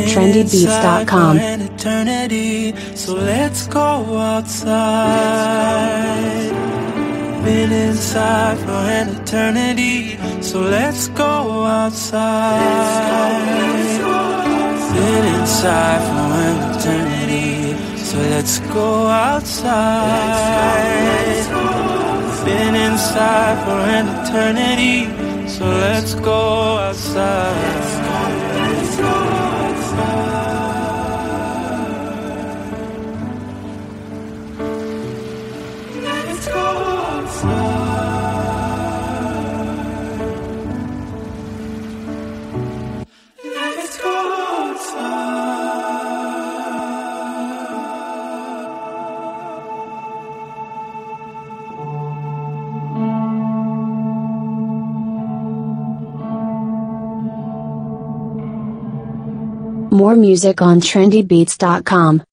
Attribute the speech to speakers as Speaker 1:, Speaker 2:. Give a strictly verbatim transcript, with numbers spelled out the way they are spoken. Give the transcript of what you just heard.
Speaker 1: trendy beats dot com.
Speaker 2: An eternity, so let's go outside. Been inside for an eternity, so let's go outside. Been inside for an eternity, so let's go outside. Been inside for an eternity, so let's go outside. Let's go outside. Let's go outside. Let's go outside.
Speaker 1: More music on trendy beats dot com.